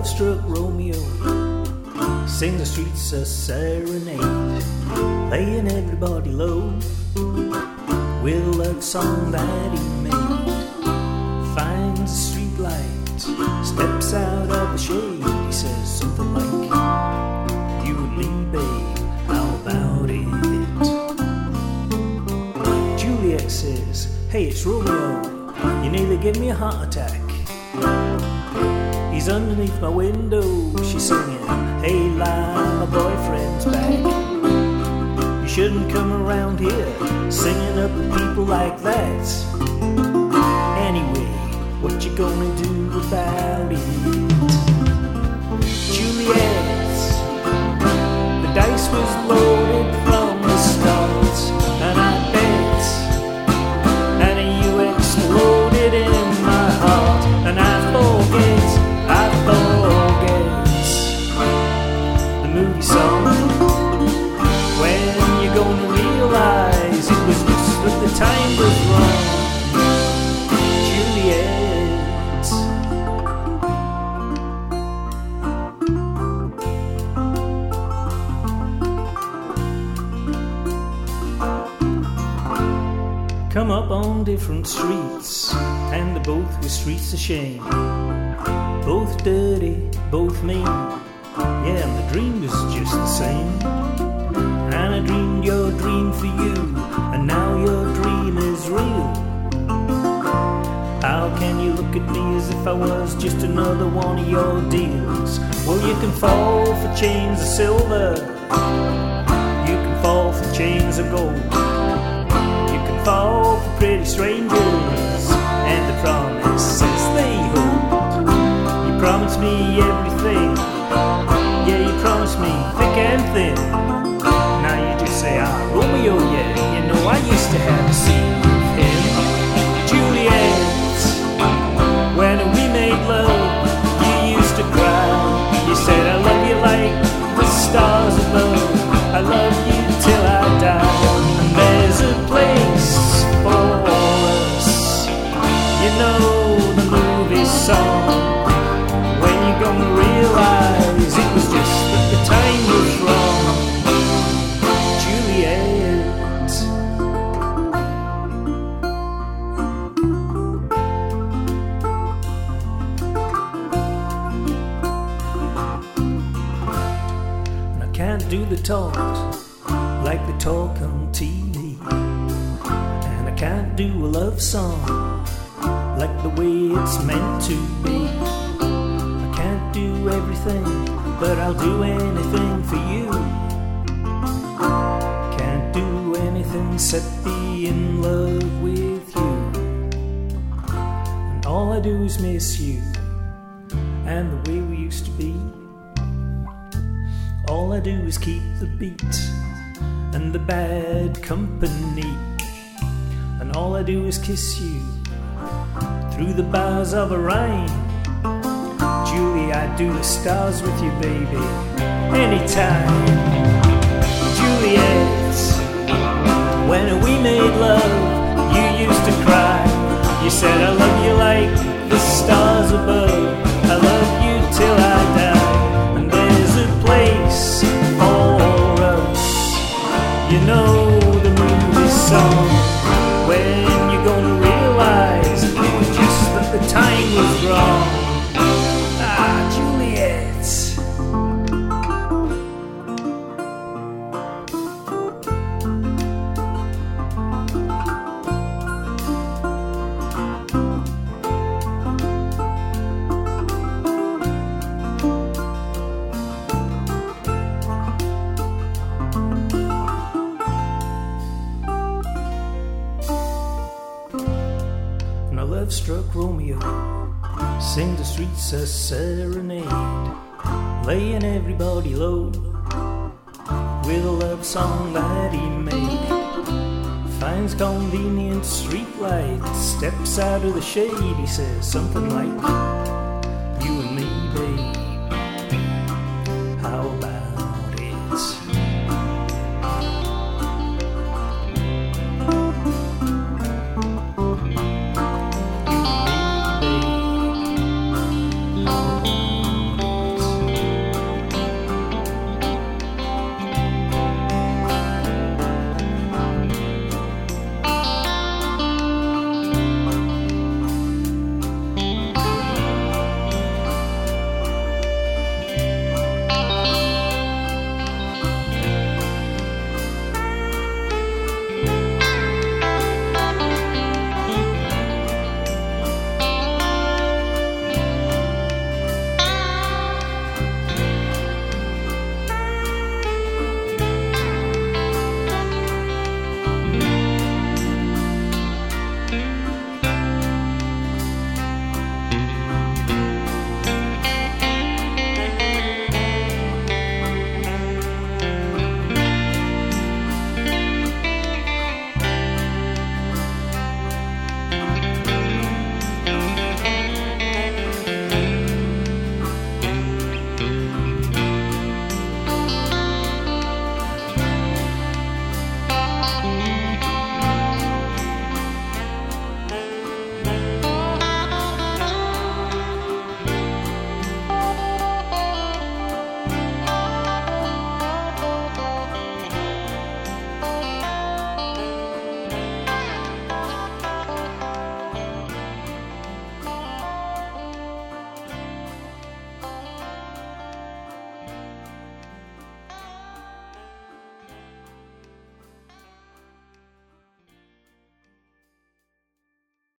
love-struck Romeo sings the streets a serenade, laying everybody low with a love song that he made. Finds a street light, steps out of the shade. He says something like, "You and me, babe, how about it?" Juliet says, "Hey, it's Romeo. You nearly gave me a heart attack." He's underneath my window, she's singing, "Hey, Lyle, my boyfriend's back. You shouldn't come around here singing up at people like that. Anyway, what you gonna do about it?" Juliet, the dice was loaded from the start, and I bet that you exploded in my heart, and I forget the movie song. When you're gonna realize it was just that the time was wrong, Juliet. Come up on different streets, and they're both with streets of shame. Both dirty, both mean. Yeah, and the dream was just the same. And I dreamed your dream for you, and now your dream is real. How can you look at me as if I was just another one of your deals? Well, you can fall for chains of silver, you can fall for chains of gold, you can fall for pretty strangers and the promises they hold. You promised me everything, yeah, you promised me thick and thin. Now you just say, "Ah, Romeo, yeah, you know I used to have a scene with him." Juliet, when we made love, you used to cry. You said, "I love you like the stars above. I love you till I die. And there's a place for us." You know the movie song. When you're gonna realize it was just that the time was wrong, Juliet. And I can't do the talk like the talk on TV, and I can't do a love song like the way it's meant to be. Do everything, but I'll do anything for you. Can't do anything except be in love with you. And all I do is miss you and the way we used to be. All I do is keep the beat and the bad company, and all I do is kiss you through the bars of a rhyme. Julie, I'd do the stars with you, baby, anytime. Juliet, when we made love, you used to cry. You said, "I love you like the stars above. I love you till I die. And there's a place for us." You know the movie song. When you're gonna realize it was just that the time was wrong. Love-struck Romeo sings the streets a serenade, laying everybody low with a love song that he made. Finds convenient street light, steps out of the shade. He says something like,